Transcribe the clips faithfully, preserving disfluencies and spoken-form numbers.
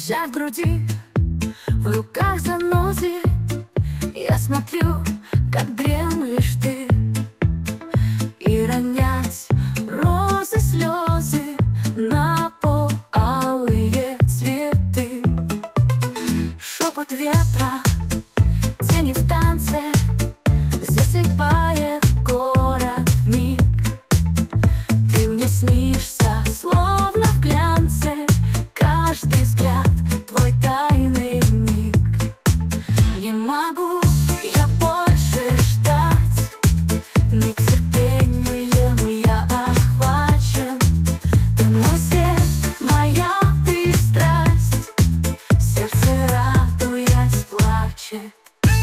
жар в груди, в руках занозы. Я смотрю, как дремлешь ты, и ронять розы слезы на пол алые цветы. Шепот ветра, тени в танце, засыпает город вмиг. Ты мне снишься, словно в глянце, каждый взгляд твой тайный миг. Не могу я больше ждать, нетерпением я охвачен. Ты мой свет, моя ты страсть, сердце радуясь плачет.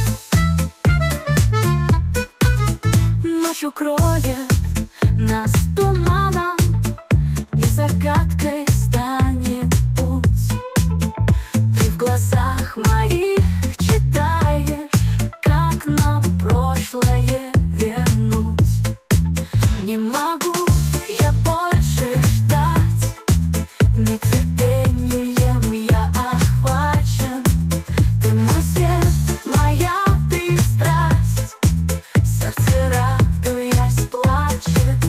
Ночь укроет нас туманом, и загадкой станет путь. Ты в глазах моих читаешь, как нам прошлое вернуть. Не могу я больше ждать, нетерпением я охвачен. Ты мой свет, моя ты страсть, сердце радуясь плачет.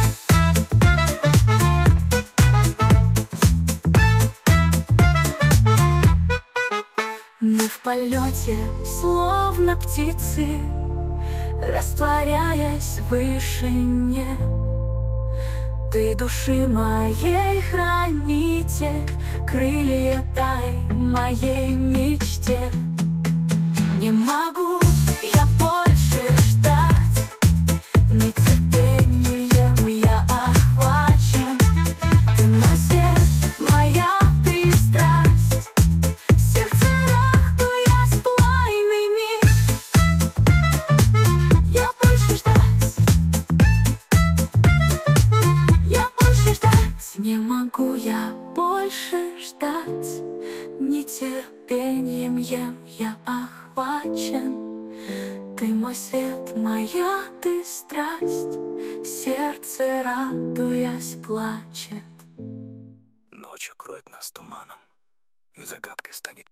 Мы в полете, словно птицы, растворяясь в вышине. Ты души моей хранитель, крылья дай моей мечте. Не могу я больше ждать, нетерпением я охвачен. Ты мой свет, моя ты страсть, сердце радуясь пламенный миг. Я больше ждать, я больше ждать. Не могу я больше ждать, нетерпением я охвачен. Ты мой свет, моя ты страсть, сердце радуясь плачет. Ночь укроет нас туманом, и загадкой станет